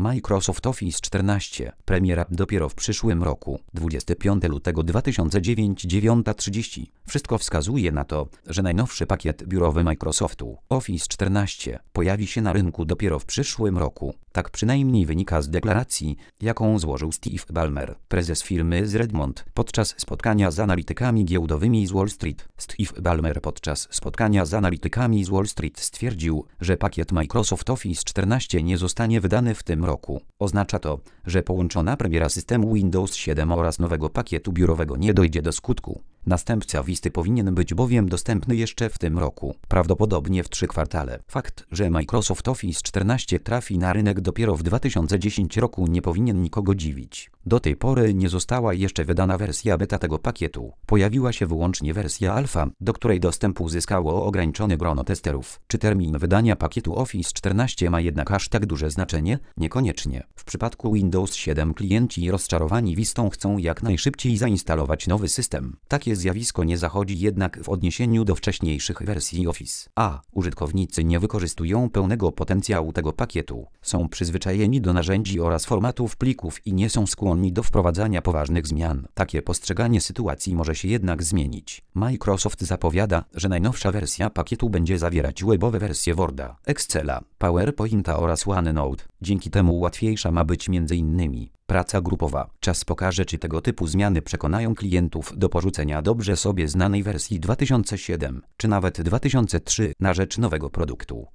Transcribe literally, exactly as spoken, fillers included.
Microsoft Office czternaście. Premiera dopiero w przyszłym roku. dwudziestego piątego lutego dwa tysiące dziewiątego, dziewiąta trzydzieści. Wszystko wskazuje na to, że najnowszy pakiet biurowy Microsoftu Office czternaście pojawi się na rynku dopiero w przyszłym roku. Tak przynajmniej wynika z deklaracji, jaką złożył Steve Ballmer, prezes firmy z Redmond, podczas spotkania z analitykami giełdowymi z Wall Street. Steve Ballmer podczas spotkania z analitykami z Wall Street stwierdził, że pakiet Microsoft Office czternaście nie zostanie wydany w tym roku. Oznacza to, że połączona premiera systemu Windows siedem oraz nowego pakietu biurowego nie dojdzie do skutku. Następca Visty powinien być bowiem dostępny jeszcze w tym roku, prawdopodobnie w trzy kwartale. Fakt, że Microsoft Office czternaście trafi na rynek dopiero w dwa tysiące dziesiątym roku nie powinien nikogo dziwić. Do tej pory nie została jeszcze wydana wersja beta tego pakietu. Pojawiła się wyłącznie wersja alfa, do której dostęp uzyskało ograniczone grono testerów. Czy termin wydania pakietu Office czternaście ma jednak aż tak duże znaczenie? Niekoniecznie. W przypadku Windows siedem klienci rozczarowani Vistą chcą jak najszybciej zainstalować nowy system. Takie zjawisko nie zachodzi jednak w odniesieniu do wcześniejszych wersji Office. A użytkownicy nie wykorzystują pełnego potencjału tego pakietu. Są przyzwyczajeni do narzędzi oraz formatów plików i nie są skłonni do wprowadzania poważnych zmian. Takie postrzeganie sytuacji może się jednak zmienić. Microsoft zapowiada, że najnowsza wersja pakietu będzie zawierać webowe wersje Worda, Excela, PowerPointa oraz OneNote. Dzięki temu łatwiejsza ma być między innymi praca grupowa. Czas pokaże, czy tego typu zmiany przekonają klientów do porzucenia dobrze sobie znanej wersji dwa tysiące siedem, czy nawet dwa tysiące trzy na rzecz nowego produktu.